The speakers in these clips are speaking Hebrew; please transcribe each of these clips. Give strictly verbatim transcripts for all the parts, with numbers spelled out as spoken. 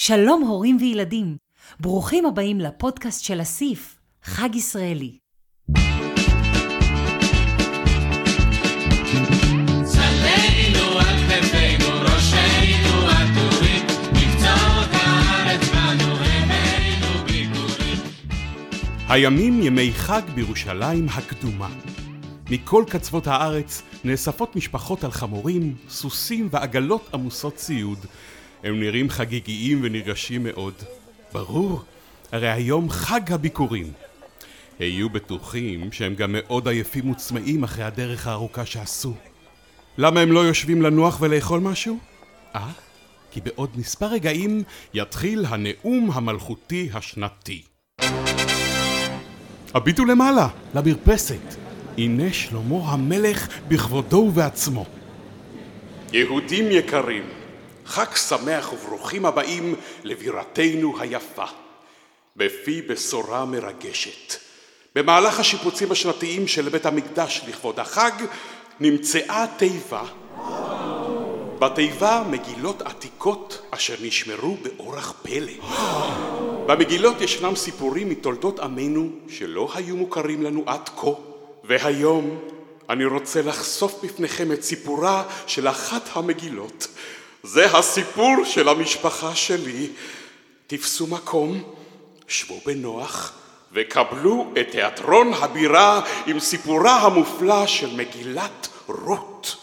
שלום הורים וילדים, ברוכים הבאים לפודקאסט של אסיף, חג ישראלי. צלנו על כתפינו, ראשינו עטורים, מקצות הארץ בנו הבאנו ביקורים. הימים ימי חג בירושלים הקדומה. מכל קצוות הארץ נאספות משפחות על חמורים, סוסים ועגלות עמוסות ציוד. הם נראים חגיגיים ונרגשים מאוד. ברור, הרי היום חג הביקורים. היו בטוחים שהם גם מאוד עייפים וצמאים אחרי הדרך הארוכה שעשו. למה הם לא יושבים לנוח ולאכול משהו? אה? כי בעוד מספר רגעים יתחיל הנאום המלכותי השנתי. הביטו למעלה, למרפסת. הנה שלמה המלך בכבודו ובעצמו. יהודים יקרים, חג שמח וברוכים הבאים לבירתנו היפה. בפי בשורה מרגשת. במהלך השיפוצים השנתיים של בית המקדש לכבוד החג נמצאה תיבה. בתיבה מגילות עתיקות אשר נשמרו באורח פלא. במגילות ישנם סיפורים מתולדות עמנו שלא היו מוכרים לנו עד כה. והיום אני רוצה לחשוף בפניכם את סיפורה של אחת המגילות. זה הסיפור של המשפחה שלי. תפסו מקום, שבו בנוח וקבלו את תיאטרון הבירה עם סיפורה המופלא של מגילת רות.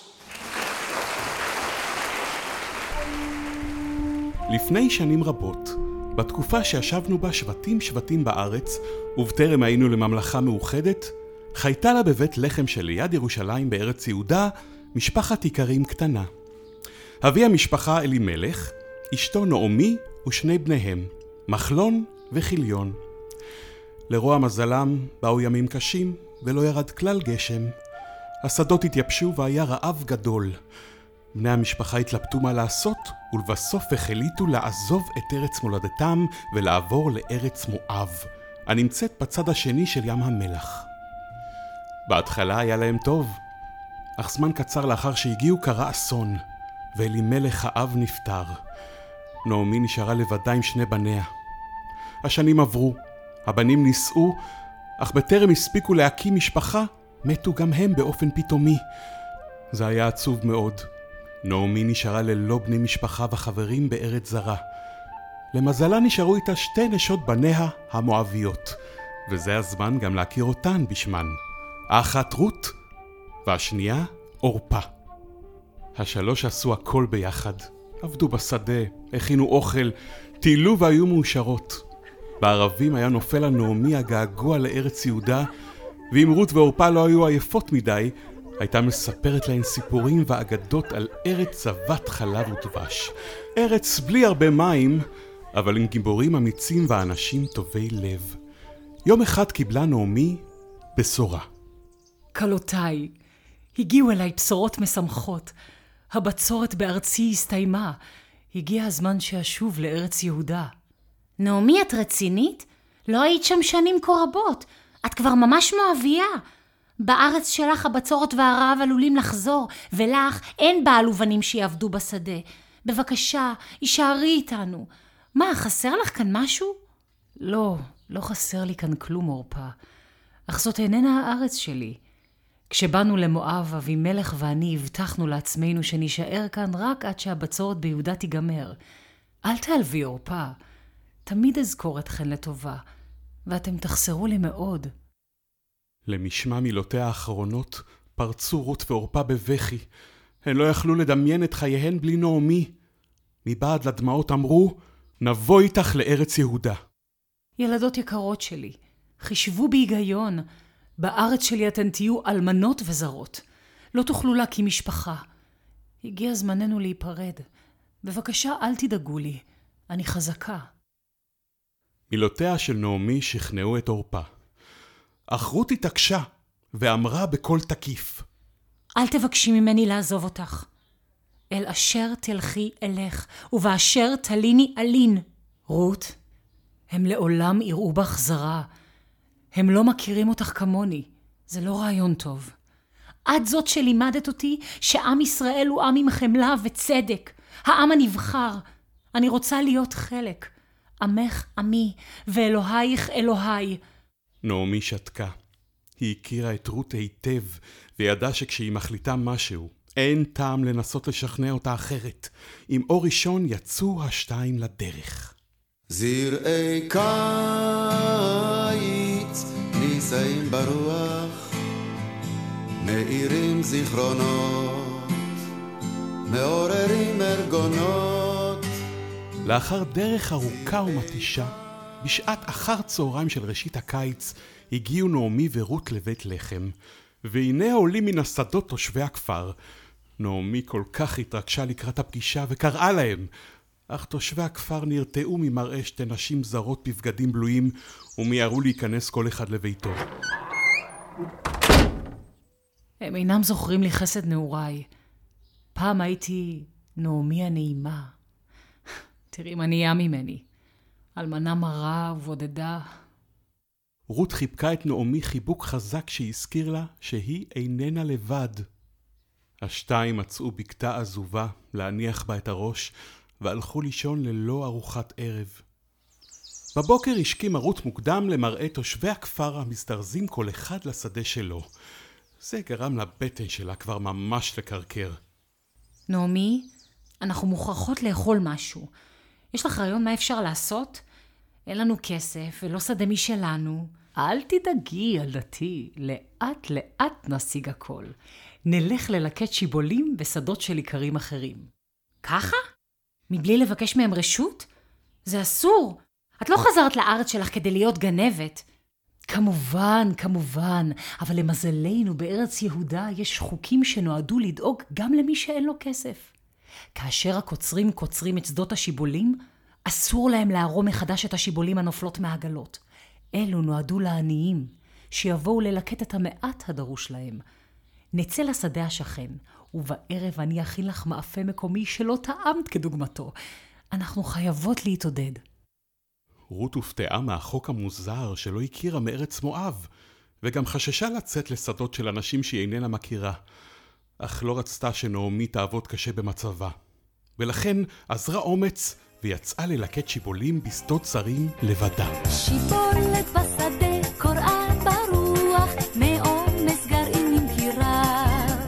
לפני שנים רבות, בתקופה שישבנו בה שבטים שבטים בארץ ובטרם היינו לממלכה מאוחדת, חייתה לה בבית לחם שליד ירושלים בארץ יהודה משפחת איכרים קטנה. אבי המשפחה אלימלך, אשתו נעמי ושני בניהם, מחלון וחיליון. לרוע מזלם באו ימים קשים ולא ירד כלל גשם. השדות התייבשו והיה רעב גדול. בני המשפחה התלבטו מה לעשות ולבסוף החליטו לעזוב את ארץ מולדתם ולעבור לארץ מואב, הנמצאת בצד השני של ים המלח. בהתחלה היה להם טוב, אך זמן קצר לאחר שהגיעו קרה אסון, ואלימלך האב נפטר. נעמי נשארה לבדה עם שני בניה. השנים עברו, הבנים נישאו, אך בטרם הספיקו להקים משפחה, מתו גם הם באופן פתאומי. זה היה עצוב מאוד. נעמי נשארה ללא בני משפחה וחברים בארץ זרה. למזלה נשארו איתה שתי נשות בניה המואביות, וזה הזמן גם להכיר אותן בשמן. האחת רות, והשנייה אורפה. השלוש עשו הכל ביחד. עבדו בשדה, הכינו אוכל, טיילו והיו מאושרות. בערבים היה נופל על נעמי הגעגוע לארץ יהודה, ואם רות ואורפה לא היו עייפות מדי, הייתה מספרת להן סיפורים ואגדות על ארץ זבת חלב ודבש. ארץ בלי הרבה מים, אבל עם גיבורים אמיצים ואנשים טובי לב. יום אחד קיבלה נעמי בשורה. קלותיי, הגיעו אליי בשורות משמחות. הבצורת בארצי הסתיימה. הגיע הזמן שאשוב לארץ יהודה. נעמי, את רצינית? לא היית שם שנים כה רבות. את כבר ממש מואביה. בארץ שלך הבצורת והרעב עלולים לחזור, ולך אין בעל ובנים שיעבדו בשדה. בבקשה, הישארי איתנו. מה, חסר לך כאן משהו? לא, לא חסר לי כאן כלום, אורפה. אך זאת איננה הארץ שלי. כשבאנו למואב, אבימלך ואני הבטחנו לעצמנו שנשאר כאן רק עד שהבצורת ביהודה תיגמר. אל תעלבי, אורפה. תמיד אזכור אתכן לטובה, ואתם תחסרו לי מאוד. למשמע מילותיה האחרונות פרצו רות ואורפה בבכי. הן לא יכלו לדמיין את חייהן בלי נעמי. מבעד לדמעות אמרו, נבוא איתך לארץ יהודה. ילדות יקרות שלי, חישבו בהיגיון. בארץ שלי אתן תהיו אלמנות וזרות. לא תוכלו להקים משפחה. הגיע זמננו להיפרד. בבקשה אל תדאגו לי, אני חזקה. מילותיה של נעמי שכנעו את אורפה. אך רות התעקשה ואמרה בקול תקיף. אל תבקשי ממני לעזוב אותך. אל אשר תלכי אלך, ובאשר תליני אלין. רות, הם לעולם יראו בך זרה. הם לא מכירים אותך כמוני. זה לא רעיון טוב. את זאת שלימדת אותי שעם ישראל הוא עם עם חמלה וצדק. העם הנבחר. אני רוצה להיות חלק. עמך עמי, ואלוהיך אלוהי. נעמי שתקה. היא הכירה את רות היטב, וידעה שכשהיא מחליטה משהו, אין טעם לנסות לשכנע אותה אחרת. עם אור ראשון יצאו השתיים לדרך. זרעי קיץ נישאים ברוח, מאירים זיכרונות, מעוררים ארגונות. לאחר דרך ארוכה ומתישה, בשעת אחר צהריים של ראשית הקיץ, הגיעו נעמי ורות לבית לחם, והנה עולים מן השדות תושבי הכפר. נעמי כל כך התרגשה לקראת הפגישה וקראה להם, אך תושבי הכפר נרתעו ממראה שתי נשים זרות בבגדים בלויים, ומיהרו להיכנס כל אחד לביתו. הם אינם זוכרים לי חסד נעוריי. פעם הייתי נעמי הנעימה. תראי מה נהיה ממני. אלמנה מרה ובודדה. רות חיבקה את נעמי חיבוק חזק שהזכיר לה שהיא איננה לבד. השתיים מצאו בקתה עזובה להניח בה את הראש, והלכו לישון ללא ארוחת ערב. בבוקר השכימה רות מוקדם למראה תושבי הכפר המזדרזים כל אחד לשדה שלו. זה גרם לבטן שלה כבר ממש לקרקר. נעמי, אנחנו מוכרחות לאכול משהו. יש לך רעיון מה אפשר לעשות? אין לנו כסף ולא שדה משלנו. אל תדאגי, ילדתי, לאט לאט נשיג הכל. נלך ללקט שיבולים בשדות של עיקרים אחרים. ככה? מבלי לבקש מהם רשות? זה אסור. את לא חזרת לארץ שלך כדי להיות גנבת. כמובן, כמובן, אבל למזלנו בארץ יהודה יש חוקים שנועדו לדאוג גם למי שאין לו כסף. כאשר הקוצרים קוצרים את שדות השיבולים, אסור להם להרום מחדש את השיבולים הנופלות מהעגלות. אלו נועדו לעניים, שיבואו ללקט את המעט הדרוש להם. נצא לשדה השכן, ובערב אני אכין לך מאפה מקומי שלא טעמת כדוגמתו. אנחנו חייבות להתעודד. רות הופתעה מהחוק המוזר שלא הכירה מארץ מואב, וגם חששה לצאת לשדות של אנשים שהיא איננה מכירה, אך לא רצתה שנעמי תעבוד קשה במצבה. ולכן עזרה אומץ ויצאה ללקט שיבולים בשדות זרים לבדה. שיבולת בשדה קוראה ברוח, מאונס גרעינים קירה.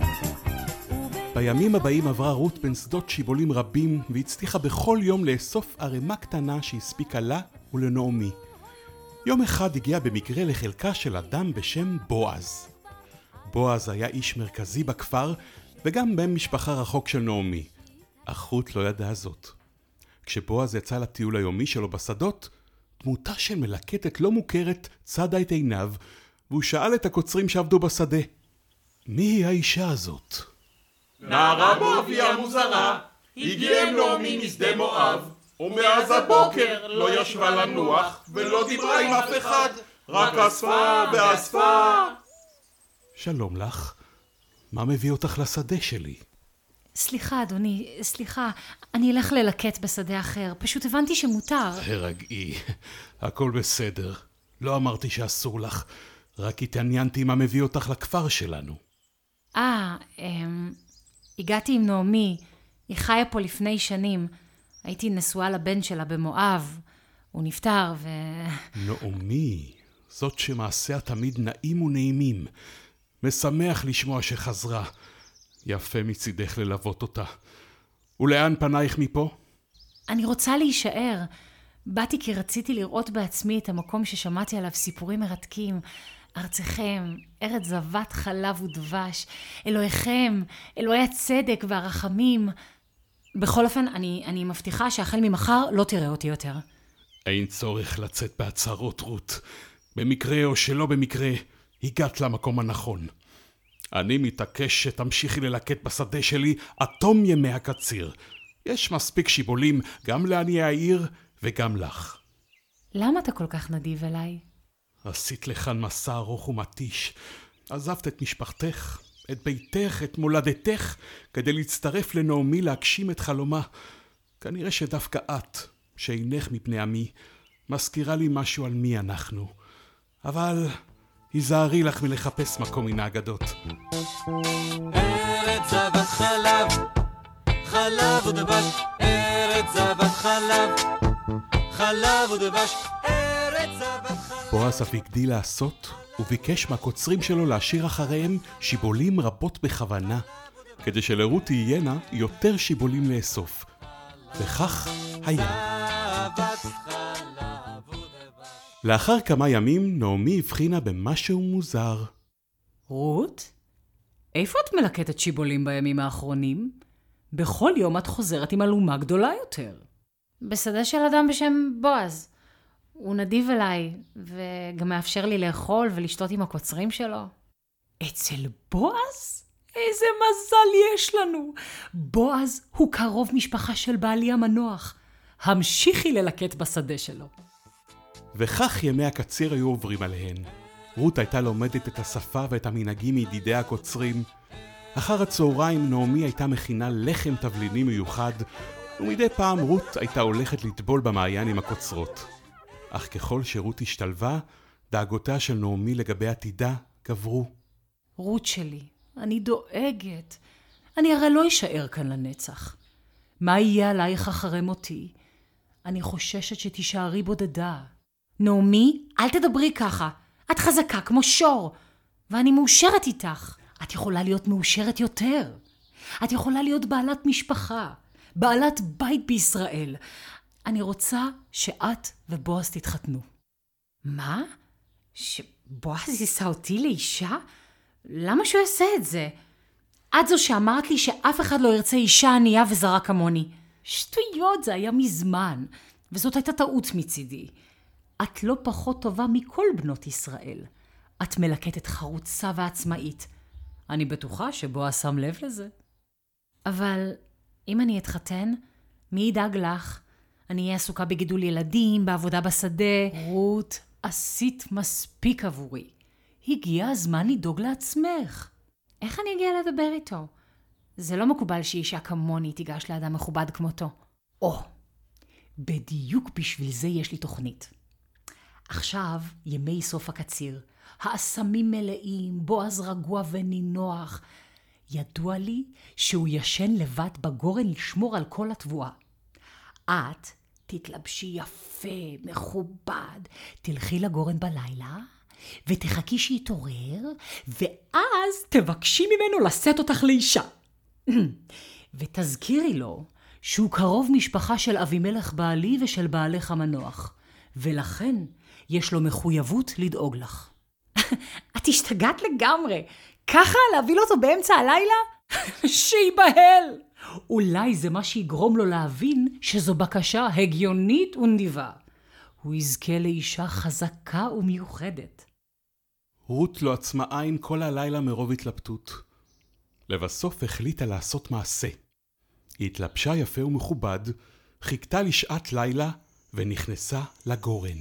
בימים הבאים עברה רות בין שדות שיבולים רבים, והצליחה בכל יום לאסוף ערימה קטנה שהספיקה לה ולנעמי. יום אחד הגיע במקרה לחלקה של אדם בשם בועז. בועז היה איש מרכזי בכפר, וגם בן משפחה רחוק של נעמי. אך רות לא ידעה זאת. כשבועז יצא לטיול היומי שלו בשדות, דמותה של מלקטת לא מוכרת צדה את עיניו, והוא שאל את הקוצרים שעבדו בשדה, מי היא האישה הזאת? נערה מואביה מוזרה, הגיעה נעמי משדה מואב, ומאז הבוקר לא ישבה לנוח ולא דיברה עם אף אחד, רק אספה ואספה. שלום לך, מה מביא אותך לשדה שלי? סליחה, אדוני, סליחה. אני אלך ללקט בשדה אחר. פשוט הבנתי שמותר. הרגעי, הכל בסדר. לא אמרתי שאסור לך, רק התעניינתי מה מביא אותך לכפר שלנו. אה, אמ... הגעתי עם נעמי. היא חיה פה לפני שנים. הייתי נשואה לבן שלה במואב. הוא נפטר ו... נעמי, זאת שמעשיה תמיד נעים ונעימים. משמח לשמוע שחזרה. יפה מצידך ללוות אותה. ולאן פנייך מפה? אני רוצה להישאר. באתי כי רציתי לראות בעצמי את המקום ששמעתי עליו סיפורים מרתקים. ארצכם, ארץ זבת חלב ודבש. אלוהיכם, אלוהי הצדק והרחמים. בכל אופן, אני, אני מבטיחה שהחל ממחר לא תראה אותי יותר. אין צורך לצאת בהצהרות, רות. במקרה או שלא במקרה, הגעת למקום הנכון. אני מתעקש שתמשיכי ללקט בשדה שלי עד תום ימי הקציר. יש מספיק שיבולים גם לעניי העיר וגם לך. למה אתה כל כך נדיב אליי? עשית לכאן מסע ארוך ומתיש. עזבת את משפחתך, את ביתך, את מולדתך, כדי להצטרף לנעמי להגשים את חלומה. כנראה שדווקא את, שאינך מפני עמי, מזכירה לי משהו על מי אנחנו. אבל היזהרי לך מלחפש מקום מן האגדות. ארץ זבת חלב, חלב ודבש, ארץ זבת חלב, חלב ודבש, ארץ זבת חלב. בועז אף הגדיל לעשות, וביקש מהקוצרים שלו להשאיר אחריהם שיבולים רבות בכוונה, כדי שלרות תהיינה יותר שיבולים לאסוף. וכך היה. לאחר כמה ימים נעמי הבחינה במשהו מוזר. רות? איפה את מלקטת שיבולים בימים האחרונים? בכל יום את חוזרת עם אלומה גדולה יותר. בשדה של אדם בשם בועז. הוא נדיב אליי, וגם מאפשר לי לאכול ולשתות עם הקוצרים שלו. אצל בועז? איזה מזל יש לנו. בועז הוא קרוב משפחה של בעלי המנוח. המשיכי ללקט בשדה שלו. וכך ימי הקציר היו עוברים עליהן. רות הייתה לומדת את השפה ואת המנהגים מידידי הקוצרים. אחר הצהריים נעמי הייתה מכינה לחם תבליני מיוחד, ומדי פעם רות הייתה הולכת לטבול במעיין עם הקוצרות. אך ככל שרות השתלבה, דאגותיה של נעמי לגבי עתידה גברו. רות שלי, אני דואגת. אני הרי לא אשאר כאן לנצח. מה יהיה עלייך אחרי מותי? אני חוששת שתישארי בודדה. נעמי, אל תדברי ככה. את חזקה כמו שור, ואני מאושרת איתך. את יכולה להיות מאושרת יותר. את יכולה להיות בעלת משפחה, בעלת בית בישראל. אני רוצה שאת ובועז תתחתנו. מה? שבועז יישא אותי לאישה? למה שהוא יעשה את זה? את זו שאמרת לי שאף אחד לא ירצה אישה ענייה וזרה כמוני. שטויות, זה היה מזמן, וזאת הייתה טעות מצידי. את לא פחות טובה מכל בנות ישראל. את מלקטת חרוצה ועצמאית. אני בטוחה שבועז שם לב לזה. אבל אם אני אתחתן, מי ידאג לך? אני אהיה עסוקה בגידול ילדים, בעבודה בשדה. רות, עשית מספיק עבורי. הגיע הזמן לדאוג לעצמך. איך אני אגיע לדבר איתו? זה לא מקובל שאישה כמוני תיגש לאדם מכובד כמותו. או, בדיוק בשביל זה יש לי תוכנית. עכשיו ימי סוף הקציר. האסמים מלאים, בועז רגוע ונינוח. ידוע לי שהוא ישן לבד בגורן לשמור על כל התבואה. את תתלבשי יפה, מכובד, תלכי לגורן בלילה, ותחכי שיתעורר, ואז תבקשי ממנו לשאת אותך לאישה. ותזכירי לו שהוא קרוב משפחה של אבימלך בעלי ושל בעלך המנוח, ולכן יש לו מחויבות לדאוג לך. את השתגעת לגמרי. ככה להביא אותו באמצע הלילה? שיבהל! אולי זה מה שיגרום לו להבין שזו בקשה הגיונית ונדיבה. הוא יזכה לאישה חזקה ומיוחדת. רות לא עצמה עין כל הלילה מרוב התלבטות. לבסוף החליטה לעשות מעשה. היא התלבשה יפה ומכובד, חיכתה לשעת לילה ונכנסה לגורן.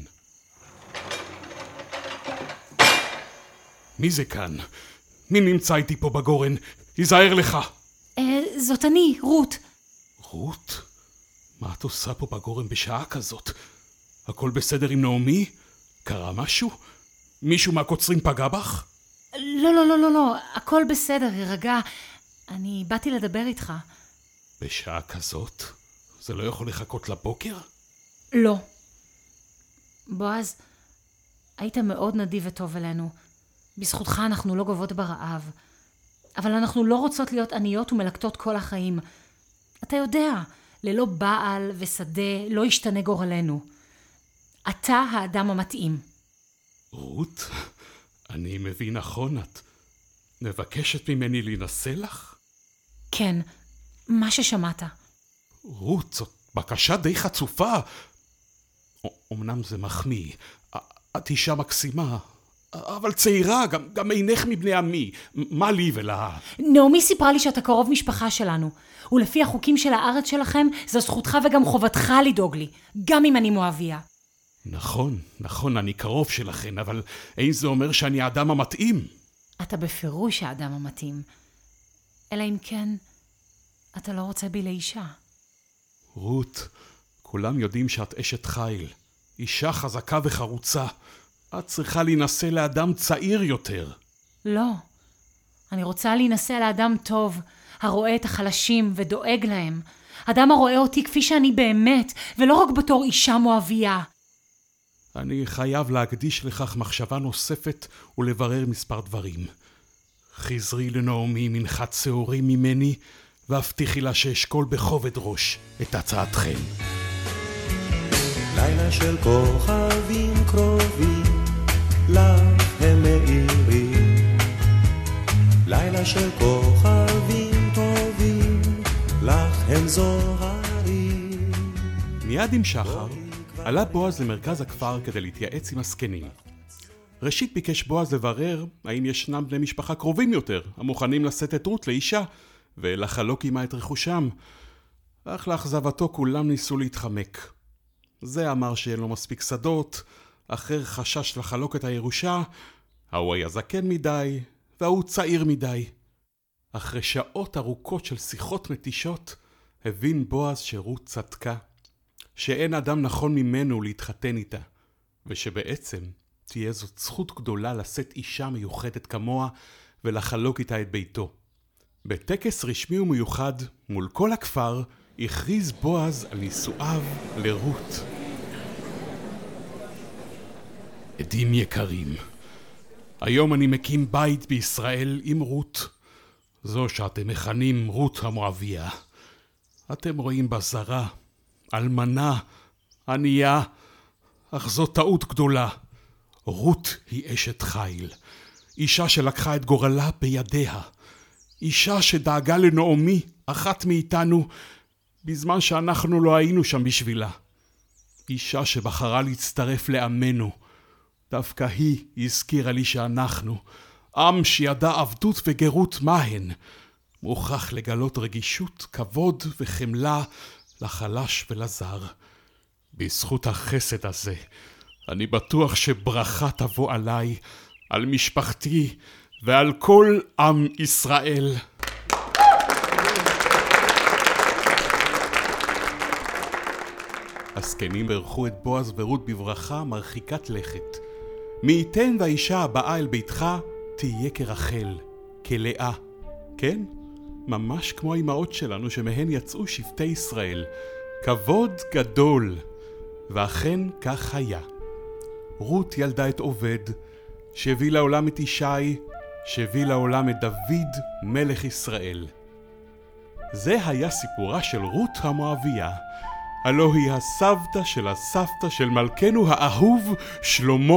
מי זה כאן? מי נמצא איתי פה בגורן? היזהר לך! אה, זאת אני, רות. רות? מה את עושה פה בגורן בשעה כזאת? הכל בסדר עם נעמי? קרה משהו? מישהו מהקוצרים פגע בך? לא, לא, לא, לא, לא. הכל בסדר, הרגע. אני באתי לדבר איתך. בשעה כזאת? זה לא יכול לחכות לבוקר? לא. בועז, היית מאוד נדיב וטוב אלינו. בזכותך אנחנו לא גובות ברעב. אבל אנחנו לא רוצות להיות עניות ומלקטות כל החיים. אתה יודע, ללא בעל ושדה לא ישתנה גורלנו. אתה האדם המתאים. רות, אני מבין נכון, את מבקשת ממני להינשא לך? כן, מה ששמעת. רות, זאת בקשה די חצופה. אמנם זה מחמיא, את אישה מקסימה, אבל צעירה, גם, גם אינך מבני עמי. מה לי ולה? נעמי סיפרה לי שאתה קרוב משפחה שלנו, ולפי החוקים של הארץ שלכם, זו זכותך וגם חובתך לדאוג לי, גם אם אני מואביה. נכון, נכון, אני קרוב שלכן, אבל אין זה אומר שאני האדם המתאים. אתה בפירוש האדם המתאים. אלא אם כן, אתה לא רוצה בי לאישה. רות, כולם יודעים שאת אשת חיל, אישה חזקה וחרוצה. את צריכה להינשא לאדם צעיר יותר. לא. אני רוצה להינשא לאדם טוב, הרואה את החלשים ודואג להם. אדם הרואה אותי כפי שאני באמת, ולא רק בתור אישה מואביה. אני חייב להקדיש לכך מחשבה נוספת ולברר מספר דברים. חזרי לנעמי מנחת שעורים ממני, והבטיחי לה שאשקול בכובד ראש את הצעתכם. לילה של כוכבים קרובים, לך הם מאירים. לילה של כוכבים טובים, לך הם זוהרים. מיד עם שחר, עלה בועז למרכז הכפר כדי להתייעץ עם הזקנים. ראשית ביקש בועז לברר האם ישנם בני משפחה קרובים יותר, המוכנים לשאת את רות לאישה, ולחלוק עמה את רכושם. אך לאכזבתו כולם ניסו להתחמק. זה אמר שאין לו מספיק שדות, אחר חשש לחלוק את הירושה, ההוא היה זקן מדי, והוא צעיר מדי. אחרי שעות ארוכות של שיחות מתישות, הבין בועז שרות צדקה, שאין אדם נכון ממנו להתחתן איתה, ושבעצם תהיה זאת זכות גדולה לשאת אישה מיוחדת כמוה ולחלוק איתה את ביתו. בטקס רשמי ומיוחד מול כל הכפר הכריז בועז על נישואיו לרות. עדים יקרים, היום אני מקים בית בישראל עם רות, זו שאתם מכנים רות המואביה. אתם רואים בה זרה, אלמנה, ענייה, אך זו טעות גדולה. רות היא אשת חיל, אישה שלקחה את גורלה בידיה, אישה שדאגה לנעמי, אחת מאיתנו, בזמן שאנחנו לא היינו שם בשבילה. אישה שבחרה להצטרף לעמנו. דווקא היא הזכירה לי שאנחנו, עם שידע עבדות וגרות מהן, מוכרח לגלות רגישות, כבוד וחמלה לחלש ולזר. בזכות החסד הזה, אני בטוח שברכה תבוא עליי, על משפחתי ועל כל עם ישראל. הזקנים ברכו את בועז ורות בברכה מרחיקת לכת. מי ייתן והאישה הבאה אל ביתך תהיה כרחל, כלאה. כן, ממש כמו האימהות שלנו שמהן יצאו שבטי ישראל. כבוד גדול. ואכן כך היה. רות ילדה את עובד, שהביא לעולם את ישי, שהביא לעולם את דוד מלך ישראל. זה היה סיפורה של רות המואביה. הלא היא הסבתא של הסבתא של מלכנו האהוב שלמה.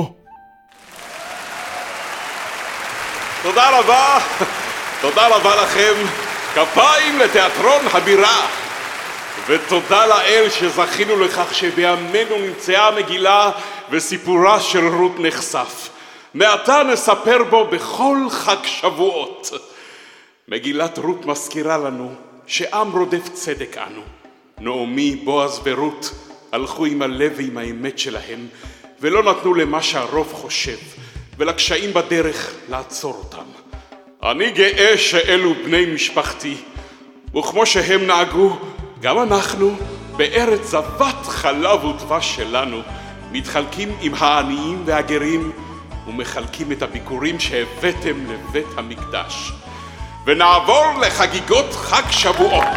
תודה רבה, תודה רבה לכם, כפיים לתיאטרון הבירה. ותודה לאל שזכינו לכך שבימינו נמצאה המגילה וסיפורה של רות נחשף. מעתה נספר בו בכל חג שבועות. מגילת רות מזכירה לנו שעם רודף צדק אנו. נעמי, בועז ורות הלכו עם הלב ועם האמת שלהם, ולא נתנו למה שהרוב חושב ולקשיים בדרך לעצור אותם. אני גאה שאלו בני משפחתי, וכמו שהם נהגו, גם אנחנו בארץ זבת חלב ודבש שלנו מתחלקים עם העניים והגרים ומחלקים את הביקורים שהבאתם לבית המקדש. ונעבור לחגיגות חג שבועות.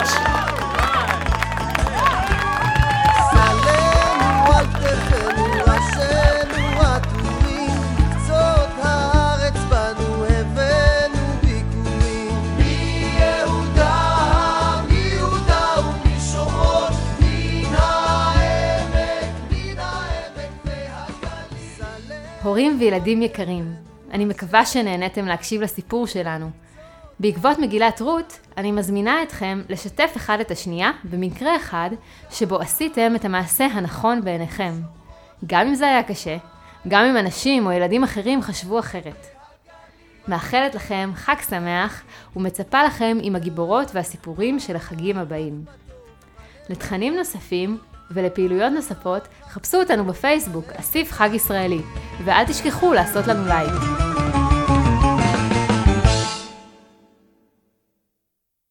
הורים וילדים יקרים, אני מקווה שנהניתם להקשיב לסיפור שלנו. בעקבות מגילת רות, אני מזמינה אתכם לשתף אחד את השנייה במקרה אחד שבו עשיתם את המעשה הנכון בעיניכם. גם אם זה היה קשה, גם אם אנשים או ילדים אחרים חשבו אחרת. מאחלת לכם חג שמח ומצפה לכם עם הגיבורות והסיפורים של החגים הבאים. לתכנים נוספים ולפעילויות נוספות, חפשו אותנו בפייסבוק, אסיף חג ישראלי, ואל תשכחו לעשות לנו לייק.